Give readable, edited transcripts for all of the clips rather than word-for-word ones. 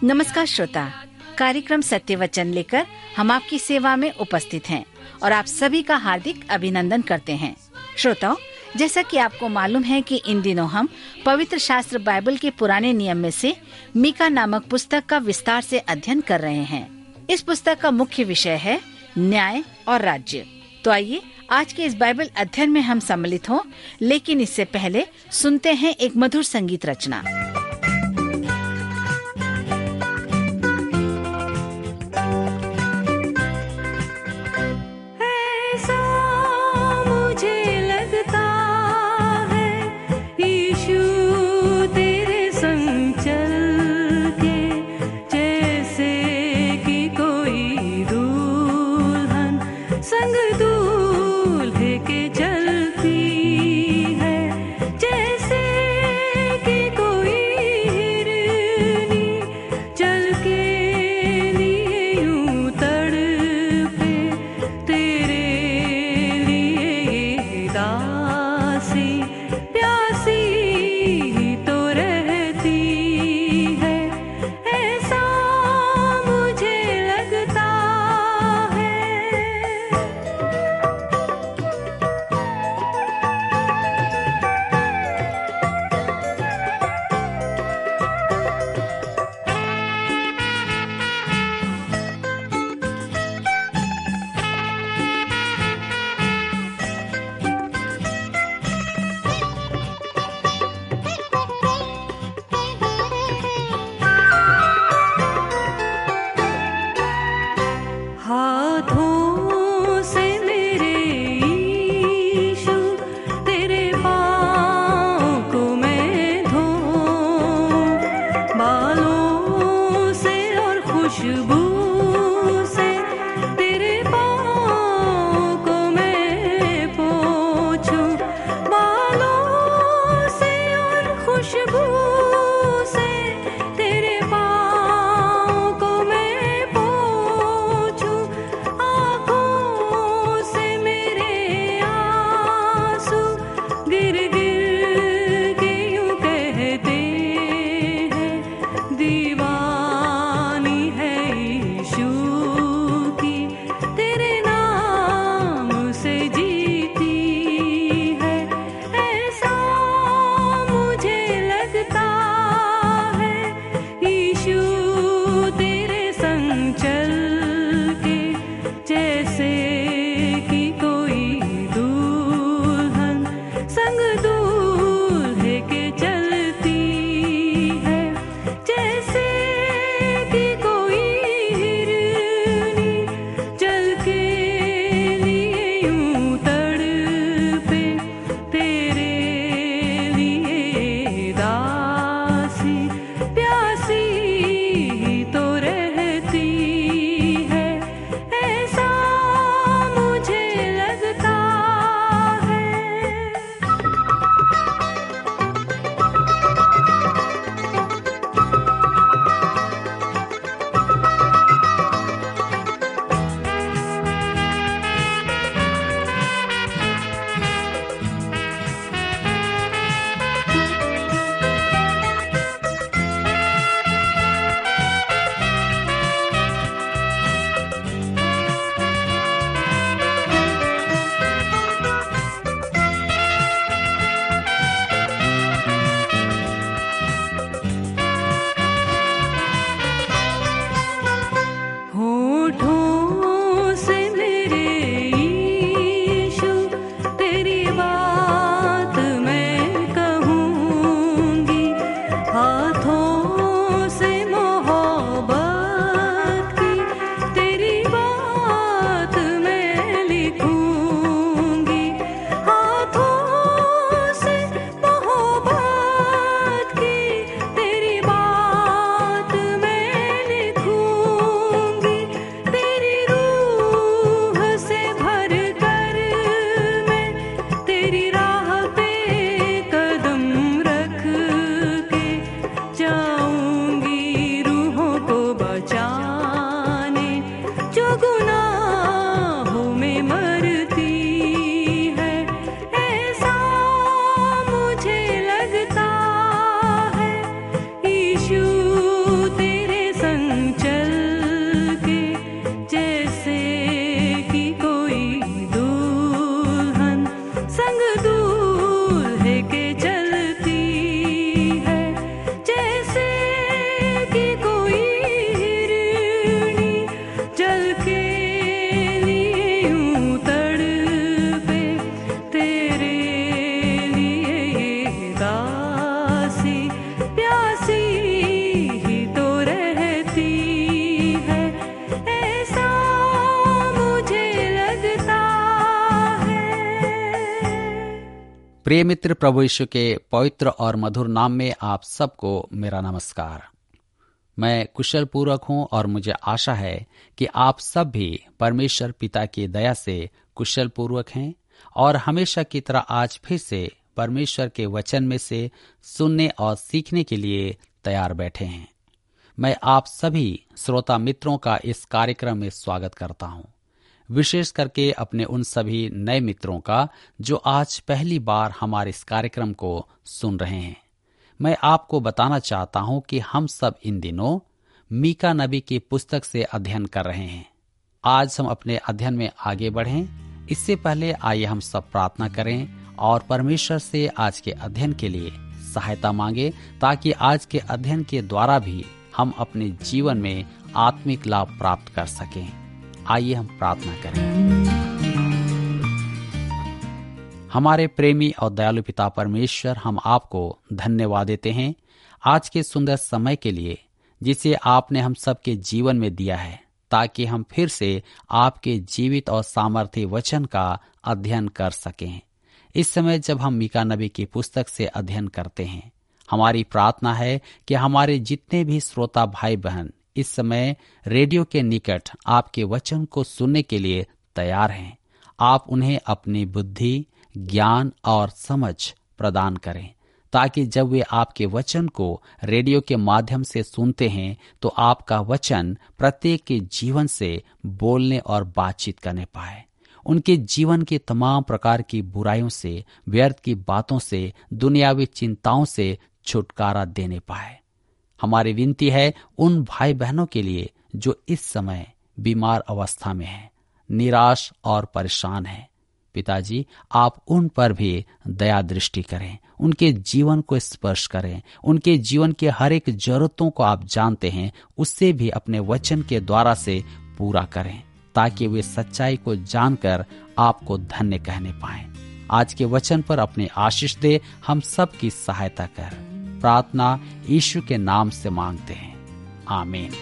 नमस्कार श्रोता, कार्यक्रम सत्य वचन लेकर हम आपकी सेवा में उपस्थित हैं और आप सभी का हार्दिक अभिनंदन करते हैं। श्रोताओं, जैसा कि आपको मालूम है कि इन दिनों हम पवित्र शास्त्र बाइबल के पुराने नियम में से मीका नामक पुस्तक का विस्तार से अध्ययन कर रहे हैं। इस पुस्तक का मुख्य विषय है न्याय और राज्य। तो आइए आज के इस बाइबल अध्ययन में हम सम्मिलित हों, लेकिन इससे पहले सुनते हैं एक मधुर संगीत रचना। प्रिय मित्र, प्रभु यीशु के पवित्र और मधुर नाम में आप सबको मेरा नमस्कार। मैं कुशल पूर्वक हूँ और मुझे आशा है कि आप सब भी परमेश्वर पिता की दया से कुशल पूर्वक हैं और हमेशा की तरह आज फिर से परमेश्वर के वचन में से सुनने और सीखने के लिए तैयार बैठे हैं। मैं आप सभी श्रोता मित्रों का इस कार्यक्रम में स्वागत करता हूँ, विशेष करके अपने उन सभी नए मित्रों का जो आज पहली बार हमारे इस कार्यक्रम को सुन रहे हैं। मैं आपको बताना चाहता हूं कि हम सब इन दिनों मीका नबी की पुस्तक से अध्ययन कर रहे हैं। आज हम अपने अध्ययन में आगे बढ़ें, इससे पहले आइए हम सब प्रार्थना करें और परमेश्वर से आज के अध्ययन के लिए सहायता मांगे, ताकि आज के अध्ययन के द्वारा भी हम अपने जीवन में आत्मिक लाभ प्राप्त कर सकें। आइए हम प्रार्थना करें। हमारे प्रेमी और दयालु पिता परमेश्वर, हम आपको धन्यवाद देते हैं आज के सुंदर समय के लिए जिसे आपने हम सबके जीवन में दिया है, ताकि हम फिर से आपके जीवित और सामर्थ्य वचन का अध्ययन कर सकें। इस समय जब हम मीका नबी की पुस्तक से अध्ययन करते हैं, हमारी प्रार्थना है कि हमारे जितने भी श्रोता भाई बहन इस समय रेडियो के निकट आपके वचन को सुनने के लिए तैयार हैं, आप उन्हें अपनी बुद्धि, ज्ञान और समझ प्रदान करें, ताकि जब वे आपके वचन को रेडियो के माध्यम से सुनते हैं तो आपका वचन प्रत्येक के जीवन से बोलने और बातचीत करने पाए, उनके जीवन की तमाम प्रकार की बुराइयों से, व्यर्थ की बातों से, दुनियावी चिंताओं से छुटकारा देने पाए। हमारी विनती है उन भाई बहनों के लिए जो इस समय बीमार अवस्था में हैं, निराश और परेशान हैं। पिताजी, आप उन पर भी दया दृष्टि करें, उनके जीवन को स्पर्श करें, उनके जीवन के हर एक जरूरतों को आप जानते हैं, उससे भी अपने वचन के द्वारा से पूरा करें, ताकि वे सच्चाई को जानकर आपको धन्य कहने पाएं। आज के वचन पर अपनी आशीष दे, हम सब की सहायता कर। प्रार्थना यीशु के नाम से मांगते हैं, आमीन।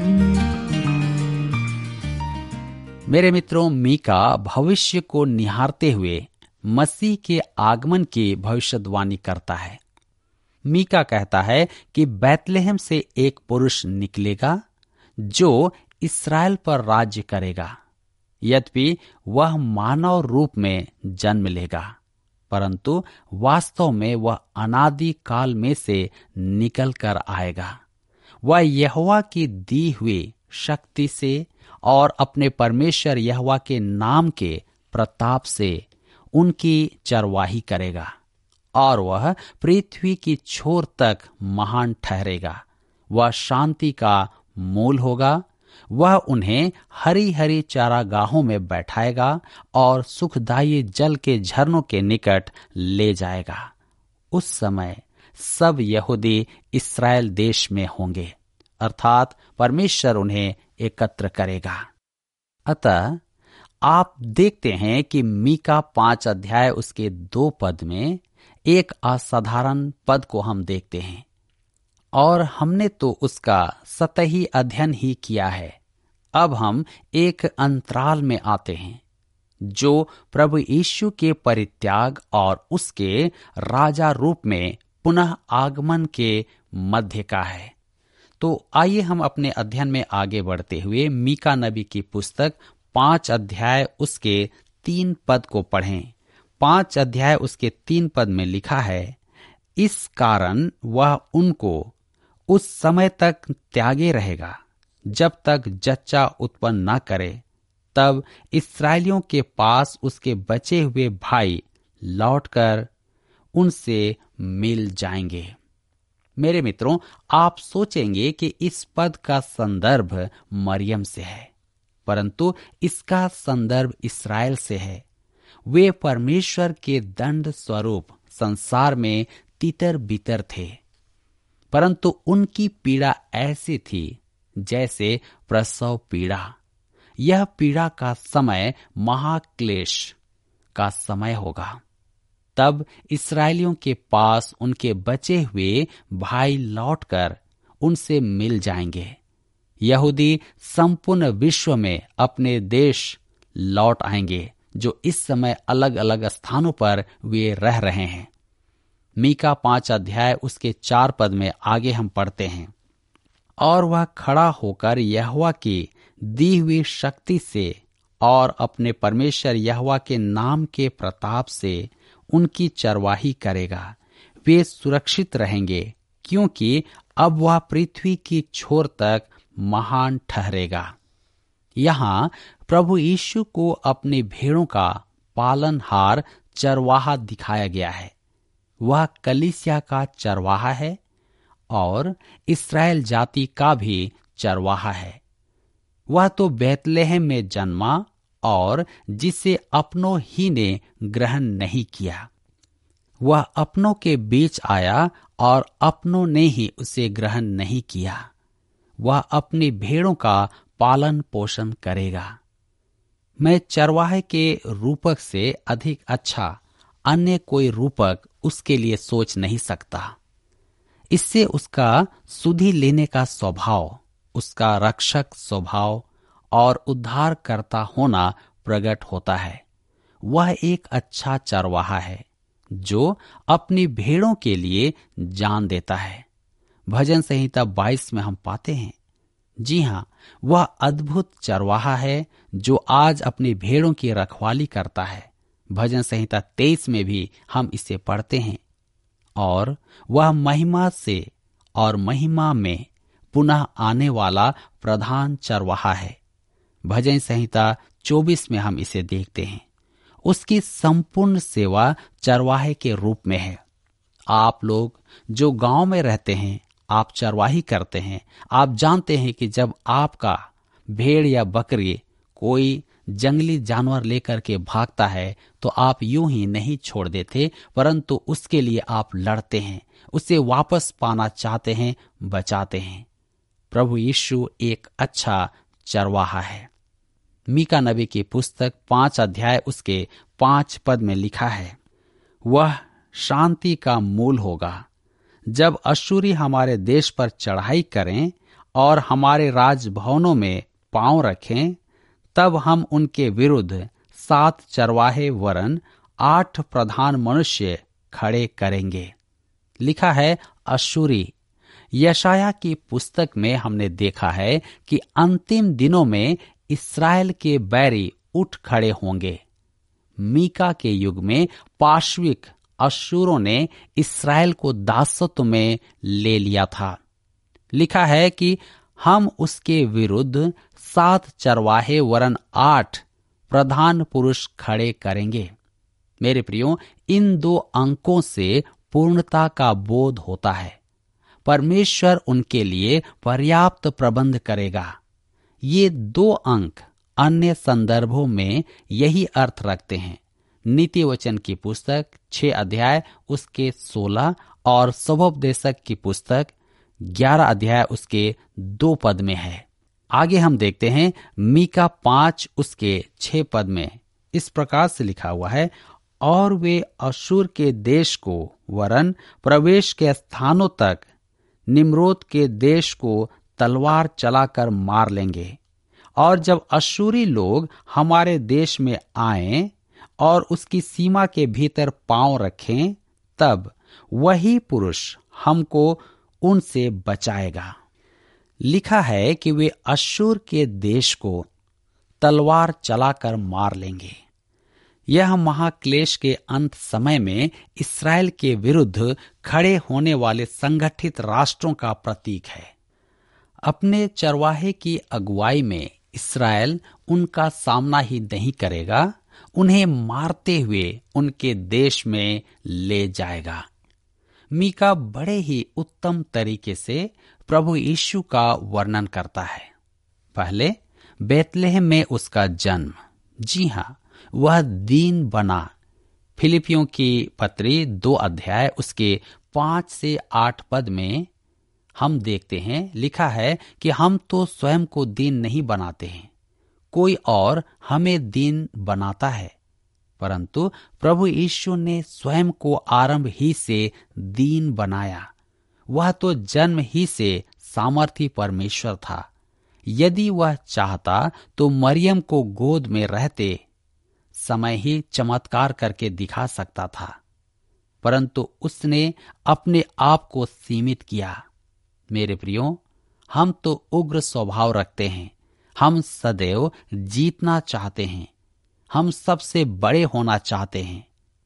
मेरे मित्रों, मीका भविष्य को निहारते हुए मसीह के आगमन की भविष्यवाणी करता है। मीका कहता है कि बैतलहम से एक पुरुष निकलेगा जो इस्राएल पर राज्य करेगा। यद्यपि वह मानव रूप में जन्म लेगा, परंतु वास्तव में वह अनादि काल में से निकल कर आएगा। वह यहोवा की दी हुई शक्ति से और अपने परमेश्वर यहोवा के नाम के प्रताप से उनकी चरवाही करेगा और वह पृथ्वी की छोर तक महान ठहरेगा। वह शांति का मूल होगा। वह उन्हें हरी हरी चारागाहों में बैठाएगा और सुखदायी जल के झरनों के निकट ले जाएगा। उस समय सब यहूदी इस्राएल देश में होंगे, अर्थात परमेश्वर उन्हें एकत्र करेगा। अतः आप देखते हैं कि मीका 5 अध्याय उसके 2 पद में एक असाधारण पद को हम देखते हैं, और हमने तो उसका सतही अध्ययन ही किया है। अब हम एक अंतराल में आते हैं जो प्रभु यीशु के परित्याग और उसके राजा रूप में पुनः आगमन के मध्य का है। तो आइए हम अपने अध्ययन में आगे बढ़ते हुए मीका नबी की पुस्तक 5 अध्याय उसके 3 पद को पढ़ें। 5 अध्याय उसके 3 पद में लिखा है, इस कारण वह उनको उस समय तक त्यागे रहेगा जब तक जच्चा उत्पन्न न करे, तब इस्राएलियों के पास उसके बचे हुए भाई लौटकर उनसे मिल जाएंगे। मेरे मित्रों, आप सोचेंगे कि इस पद का संदर्भ मरियम से है, परंतु इसका संदर्भ इस्राएल से है। वे परमेश्वर के दंड स्वरूप संसार में तितर बितर थे, परंतु उनकी पीड़ा ऐसी थी जैसे प्रसव पीड़ा। यह पीड़ा का समय महाक्लेश का समय होगा। तब इस्राएलियों के पास उनके बचे हुए भाई लौटकर उनसे मिल जाएंगे। यहूदी संपूर्ण विश्व में अपने देश लौट आएंगे, जो इस समय अलग अलग स्थानों पर वे रह रहे हैं। मीका 5 अध्याय उसके 4 पद में आगे हम पढ़ते हैं, और वह खड़ा होकर यहोवा की दी हुई शक्ति से और अपने परमेश्वर यहोवा के नाम के प्रताप से उनकी चरवाही करेगा। वे सुरक्षित रहेंगे, क्योंकि अब वह पृथ्वी की छोर तक महान ठहरेगा। यहाँ प्रभु यीशु को अपनी भेड़ों का पालनहार चरवाहा दिखाया गया है। वह कलीसिया का चरवाहा है और इस्राएल जाति का भी चरवाहा है। वह तो बैतलहम में जन्मा और जिसे अपनों ही ने ग्रहण नहीं किया। वह अपनों के बीच आया और अपनों ने ही उसे ग्रहण नहीं किया। वह अपनी भेड़ों का पालन पोषण करेगा। मैं चरवाहे के रूपक से अधिक अच्छा अन्य कोई रूपक उसके लिए सोच नहीं सकता। इससे उसका सुधि लेने का स्वभाव, उसका रक्षक स्वभाव और उद्धारकर्ता होना प्रकट होता है। वह एक अच्छा चरवाहा है जो अपनी भेड़ों के लिए जान देता है। भजन संहिता 22 में हम पाते हैं, जी हाँ, वह अद्भुत चरवाहा है जो आज अपनी भेड़ों की रखवाली करता है। भजन संहिता 23 में भी हम इसे पढ़ते हैं। और वह महिमा से और महिमा में पुनः आने वाला प्रधान चरवाहा है। भजन संहिता 24 में हम इसे देखते हैं। उसकी संपूर्ण सेवा चरवाहे के रूप में है। आप लोग जो गांव में रहते हैं, आप चरवाही करते हैं, आप जानते हैं कि जब आपका भेड़ या बकरी कोई जंगली जानवर लेकर के भागता है तो आप यूं ही नहीं छोड़ देते, परंतु उसके लिए आप लड़ते हैं, उसे वापस पाना चाहते हैं, बचाते हैं। प्रभु यीशु एक अच्छा चरवाहा है। मीका नबी की पुस्तक 5 अध्याय उसके 5 पद में लिखा है, वह शांति का मूल होगा। जब अश्शूरी हमारे देश पर चढ़ाई करें और हमारे राजभवनों में पांव रखें, तब हम उनके विरुद्ध 7 चरवाहे वरन 8 प्रधान मनुष्य खड़े करेंगे। लिखा है अश्शूरी। यशाया की पुस्तक में हमने देखा है कि अंतिम दिनों में इस्राएल के बैरी उठ खड़े होंगे। मीका के युग में पार्श्विक अश्शूरों ने इस्राएल को दासत्व में ले लिया था। लिखा है कि हम उसके विरुद्ध 7 चरवाहे वरन 8 प्रधान पुरुष खड़े करेंगे। मेरे प्रियो, इन 2 अंकों से पूर्णता का बोध होता है। परमेश्वर उनके लिए पर्याप्त प्रबंध करेगा। ये 2 अंक अन्य संदर्भों में यही अर्थ रखते हैं। नीति वचन की पुस्तक 6 अध्याय उसके 16 और स्वोपदेशक की पुस्तक 11 अध्याय उसके 2 पद में है। आगे हम देखते हैं मीका 5 उसके 6 पद में इस प्रकार से लिखा हुआ है, और वे अश्शूर के देश को वरन प्रवेश के स्थानों तक निम्रोद के देश को तलवार चलाकर मार लेंगे। और जब अश्शूरी लोग हमारे देश में आएं और उसकी सीमा के भीतर पांव रखें, तब वही पुरुष हमको उनसे बचाएगा। लिखा है कि वे अश्शूर के देश को तलवार चलाकर मार लेंगे। यह महाक्लेश के अंत समय में इस्राएल के विरुद्ध खड़े होने वाले संगठित राष्ट्रों का प्रतीक है। अपने चरवाहे की अगुवाई में इस्राएल उनका सामना ही नहीं करेगा, उन्हें मारते हुए उनके देश में ले जाएगा। मीका बड़े ही उत्तम तरीके से प्रभु यीशु का वर्णन करता है। पहले बैतलहम में उसका जन्म, जी हाँ, वह दीन बना। फिलिपियों की पत्री 2 अध्याय उसके 5 से 8 पद में हम देखते हैं, लिखा है कि हम तो स्वयं को दीन नहीं बनाते हैं, कोई और हमें दीन बनाता है, परंतु प्रभु यीशु ने स्वयं को आरंभ ही से दीन बनाया। वह तो जन्म ही से सामर्थी परमेश्वर था। यदि वह चाहता तो मरियम को गोद में रहते समय ही चमत्कार करके दिखा सकता था, परंतु उसने अपने आप को सीमित किया। मेरे प्रियो, हम तो उग्र स्वभाव रखते हैं, हम सदैव जीतना चाहते हैं, हम सबसे बड़े होना चाहते हैं।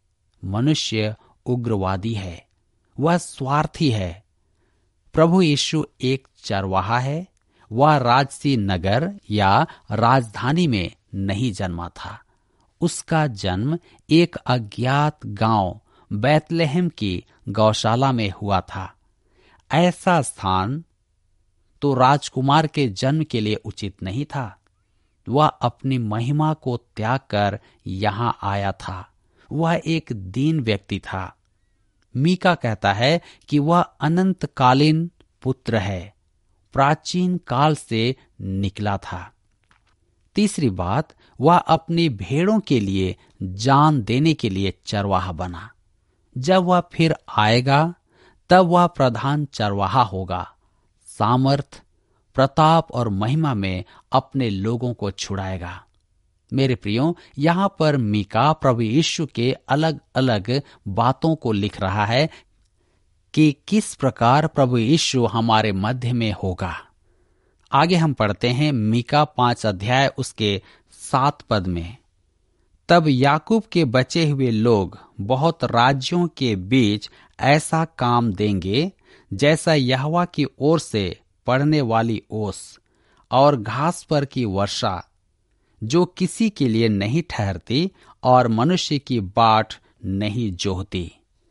मनुष्य उग्रवादी है, वह स्वार्थी है। प्रभु यीशु एक चरवाहा है। वह राजसी नगर या राजधानी में नहीं जन्मा था। उसका जन्म एक अज्ञात गांव बैतलहम की गौशाला में हुआ था। ऐसा स्थान तो राजकुमार के जन्म के लिए उचित नहीं था। वह अपनी महिमा को त्याग कर यहां आया था। वह एक दीन व्यक्ति था। मीका कहता है कि वह अनंतकालीन पुत्र है, प्राचीन काल से निकला था। तीसरी बात, वह अपनी भेड़ों के लिए जान देने के लिए चरवाहा बना। जब वह फिर आएगा तब वह प्रधान चरवाहा होगा। सामर्थ, प्रताप और महिमा में अपने लोगों को छुड़ाएगा। मेरे प्रियो, यहाँ पर मीका प्रभु यीशु के अलग अलग बातों को लिख रहा है कि किस प्रकार प्रभु यीशु हमारे मध्य में होगा। आगे हम पढ़ते हैं मीका 5 अध्याय उसके 7 पद में। तब याकूब के बचे हुए लोग बहुत राज्यों के बीच ऐसा काम देंगे जैसा यहोवा की ओर से पड़ने वाली ओस और घास पर की वर्षा, जो किसी के लिए नहीं ठहरती और मनुष्य की बाट नहीं जोहती।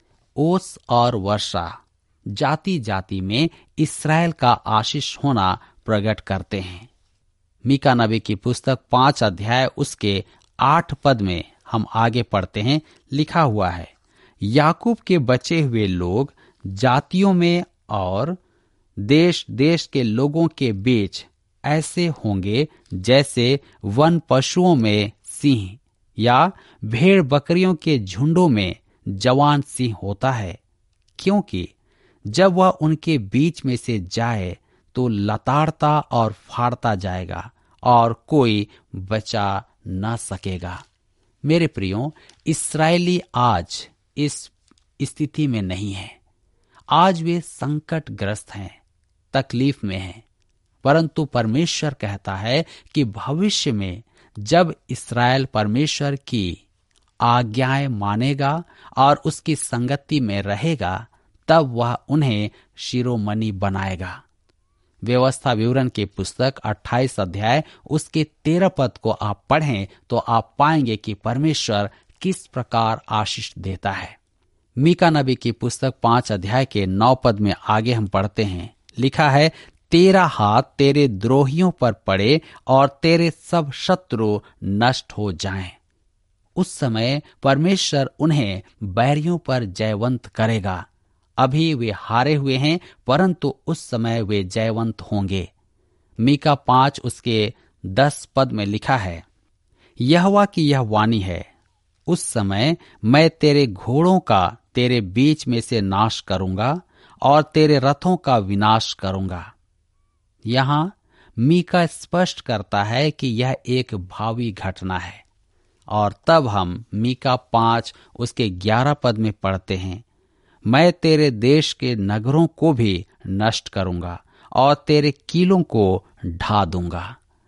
ओस और वर्षा जाति जाति में इस्राएल का आशीष होना प्रकट करते हैं। मीका नबी की पुस्तक 5 अध्याय उसके 8 पद में हम आगे पढ़ते हैं। लिखा हुआ है, याकूब के बचे हुए लोग जातियों में और देश देश के लोगों के बीच ऐसे होंगे जैसे वन पशुओं में सिंह या भेड़ बकरियों के झुंडों में जवान सिंह होता है। क्योंकि जब वह उनके बीच में से जाए तो लताड़ता और फाड़ता जाएगा और कोई बचा न सकेगा। मेरे प्रियो, इस्राएली आज इस स्थिति में नहीं है। आज वे संकटग्रस्त हैं, तकलीफ में हैं। परंतु परमेश्वर कहता है कि भविष्य में जब इस्राएल परमेश्वर की आज्ञाएं मानेगा और उसकी संगति में रहेगा, तब वह उन्हें शिरोमणि बनाएगा। व्यवस्था विवरण की पुस्तक 28 अध्याय उसके 13 पद को आप पढ़ें तो आप पाएंगे कि परमेश्वर किस प्रकार आशीष देता है। मीका नबी की पुस्तक 5 अध्याय के 9 पद में आगे हम पढ़ते हैं। लिखा है, तेरा हाथ तेरे द्रोहियों पर पड़े और तेरे सब शत्रु नष्ट हो जाएं। उस समय परमेश्वर उन्हें बैरियों पर जयवंत करेगा। अभी वे हारे हुए हैं, परंतु उस समय वे जयवंत होंगे। मीका 5 उसके 10 पद में लिखा है, यहोवा की यह वाणी है, उस समय मैं तेरे घोड़ों का तेरे बीच में से नाश करूंगा और तेरे रथों का विनाश करूंगा। यहां मीका स्पष्ट करता है कि यह एक भावी घटना है। और तब हम मीका 5 उसके 11 पद में पढ़ते हैं, मैं तेरे देश के नगरों को भी नष्ट करूंगा और तेरे कीलों को ढा दूंगा।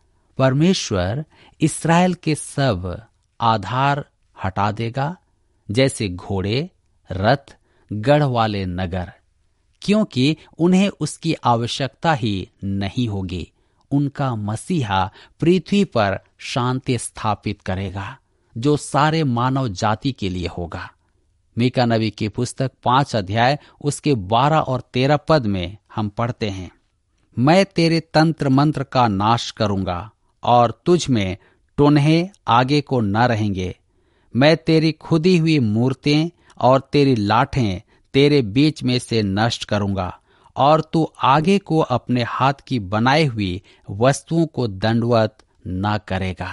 परमेश्वर इस्राएल के सब आधार हटा देगा, जैसे घोड़े, रथ, गढ़ वाले नगर, क्योंकि उन्हें उसकी आवश्यकता ही नहीं होगी। उनका मसीहा पृथ्वी पर शांति स्थापित करेगा, जो सारे मानव जाति के लिए होगा। मीका नबी की पुस्तक 5 अध्याय उसके 12 और 13 पद में हम पढ़ते हैं, मैं तेरे तंत्र मंत्र का नाश करूंगा और तुझ में टोन्हे आगे को न रहेंगे। मैं तेरी खुदी हुई मूर्तें और तेरी लाठें तेरे बीच में से नष्ट करूंगा और तू आगे को अपने हाथ की बनाई हुई वस्तुओं को दंडवत न करेगा।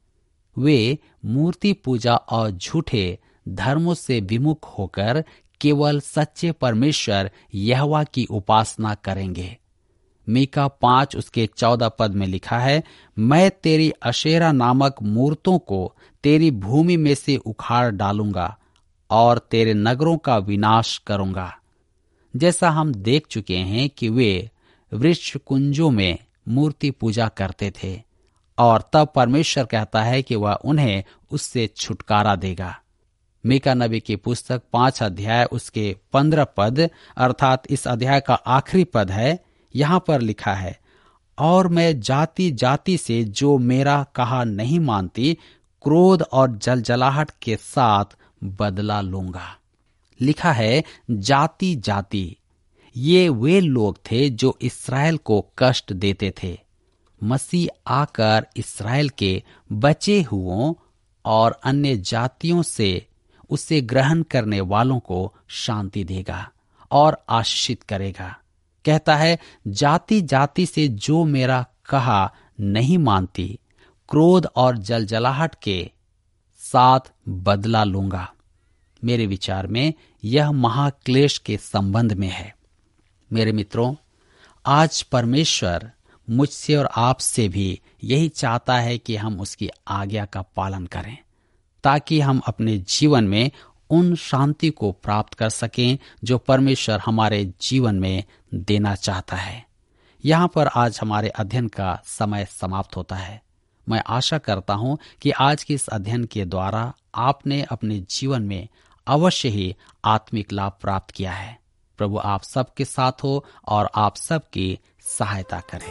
वे मूर्ति पूजा और झूठे धर्मों से विमुख होकर केवल सच्चे परमेश्वर यहोवा की उपासना करेंगे। मीका 5 उसके 14 पद में लिखा है, मैं तेरी अशेरा नामक मूर्तों को तेरी भूमि में से उखाड़ डालूंगा और तेरे नगरों का विनाश करूंगा। जैसा हम देख चुके हैं कि वे वृक्ष कुंजों में मूर्ति पूजा करते थे और तब परमेश्वर कहता है कि वह उन्हें उससे छुटकारा देगा। मीका नबी की पुस्तक 5 अध्याय उसके 15 पद अर्थात इस अध्याय का आखिरी पद है। यहाँ पर लिखा है, और मैं जाति जाति से जो मेरा कहा नहीं मानती, क्रोध और जलजलाहट के साथ बदला लूंगा। लिखा है जाति जाति, ये वे लोग थे जो इस्राएल को कष्ट देते थे। मसीह आकर इस्राएल के बचे हुओं और अन्य जातियों से उसे ग्रहण करने वालों को शांति देगा और आशीषित करेगा। कहता है, जाति जाति से जो मेरा कहा नहीं मानती, क्रोध और जलजलाहट के साथ बदला लूंगा। मेरे विचार में यह महाक्लेश के संबंध में है। मेरे मित्रों, आज परमेश्वर मुझसे और आपसे भी यही चाहता है कि हम उसकी आज्ञा का पालन करें, ताकि हम अपने जीवन में उन शांति को प्राप्त कर सकें जो परमेश्वर हमारे जीवन में देना चाहता है। यहाँ पर आज हमारे अध्ययन का समय समाप्त होता है। मैं आशा करता हूँ कि आज के इस अध्ययन के द्वारा आपने अपने जीवन में अवश्य ही आत्मिक लाभ प्राप्त किया है। प्रभु आप सबके साथ हो और आप सबकी सहायता करें।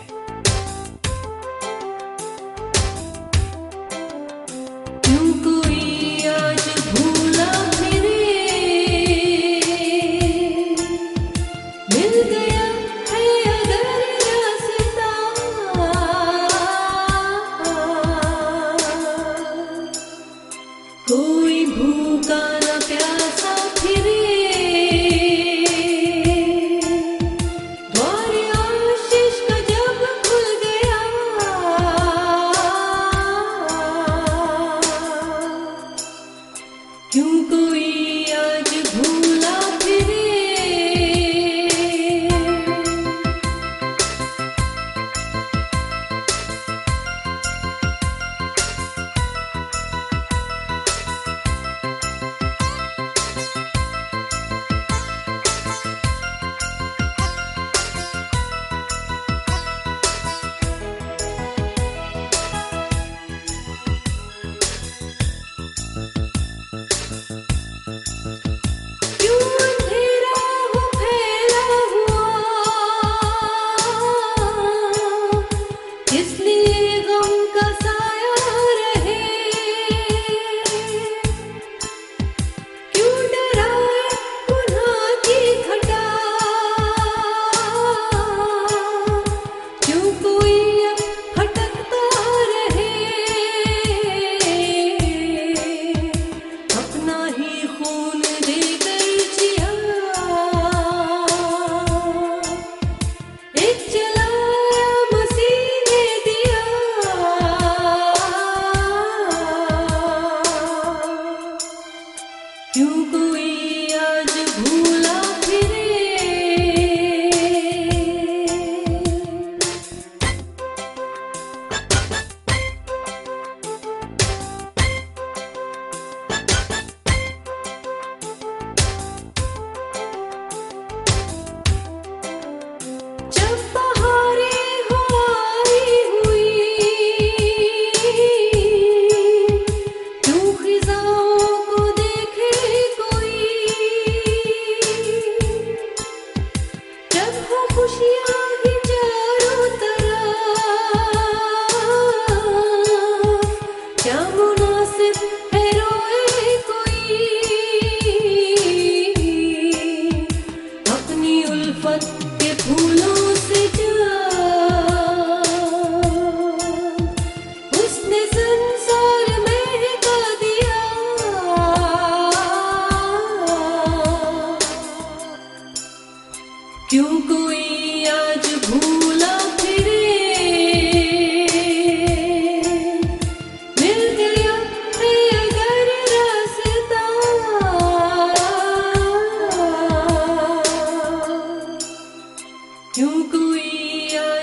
क्यों कोई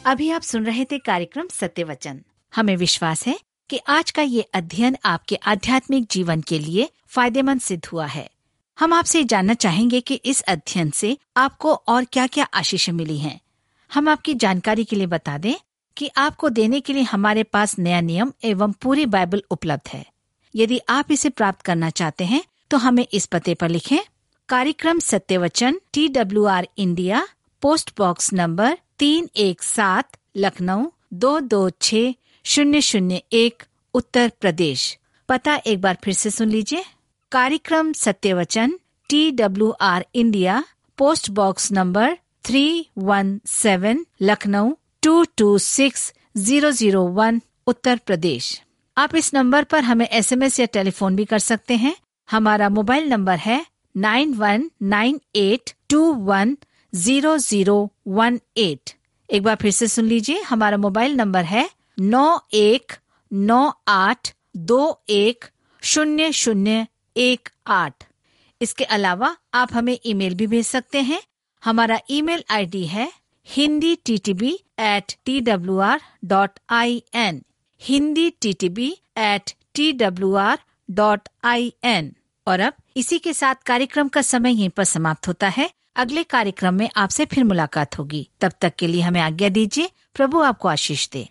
अभी आप सुन रहे थे कार्यक्रम सत्य वचन। हमें विश्वास है कि आज का ये अध्ययन आपके आध्यात्मिक जीवन के लिए फायदेमंद सिद्ध हुआ है। हम आपसे जानना चाहेंगे कि इस अध्ययन से आपको और क्या क्या आशीष मिली हैं। हम आपकी जानकारी के लिए बता दें कि आपको देने के लिए हमारे पास नया नियम एवं पूरी बाइबल उपलब्ध है। यदि आप इसे प्राप्त करना चाहते हैं तो हमें इस पते पर लिखें। कार्यक्रम Satya Vachan, TWR India, post box number 317, Lucknow 226001, Uttar Pradesh. पता एक बार फिर से सुन लीजिए। कार्यक्रम Satya Vachan, TWR India, post box number 317, Lucknow 226001, Uttar Pradesh. आप इस नंबर पर हमें SMS या टेलीफोन भी कर सकते हैं। हमारा मोबाइल नंबर है 9198210018। एक बार फिर से सुन लीजिए। हमारा मोबाइल नंबर है 9198210018। इसके अलावा आप हमें ईमेल भी भेज सकते हैं। हमारा ईमेल ID है hindi@twr.in, hindi@twr.in। और अब इसी के साथ कार्यक्रम का समय यहीं पर समाप्त होता है। अगले कार्यक्रम में आपसे फिर मुलाकात होगी। तब तक के लिए हमें आज्ञा दीजिए। प्रभु आपको आशीष दे।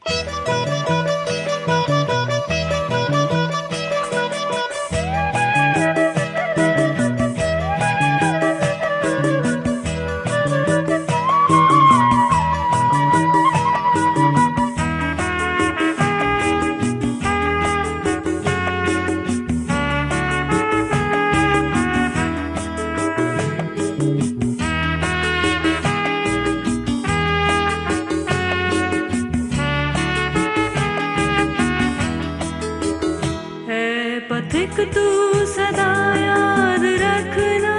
तू सदा याद रखना,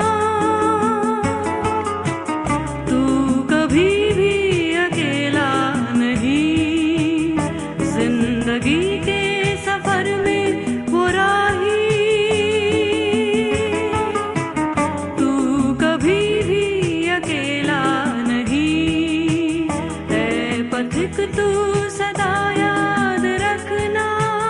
तू कभी भी अकेला नहीं। जिंदगी के सफर में वो राही, तू कभी भी अकेला नहीं। है पथिक तू सदा याद रखना,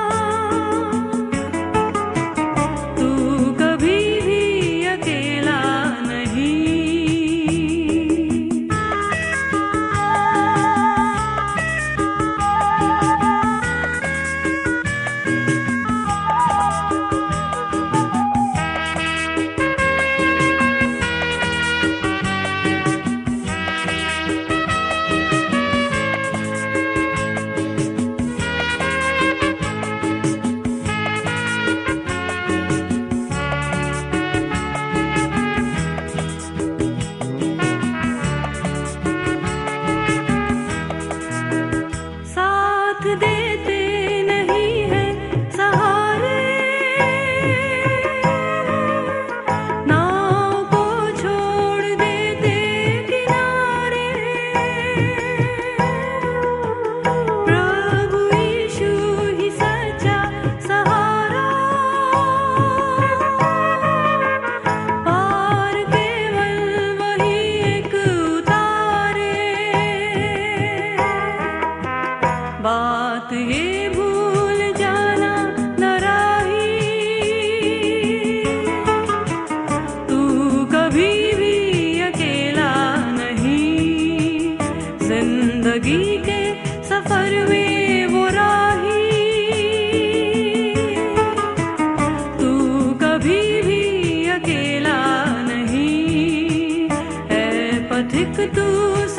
बात ये भूल जाना न राही, तू कभी भी अकेला नहीं। जिंदगी के सफर में वो राही, तू कभी भी अकेला नहीं। है पथिक तू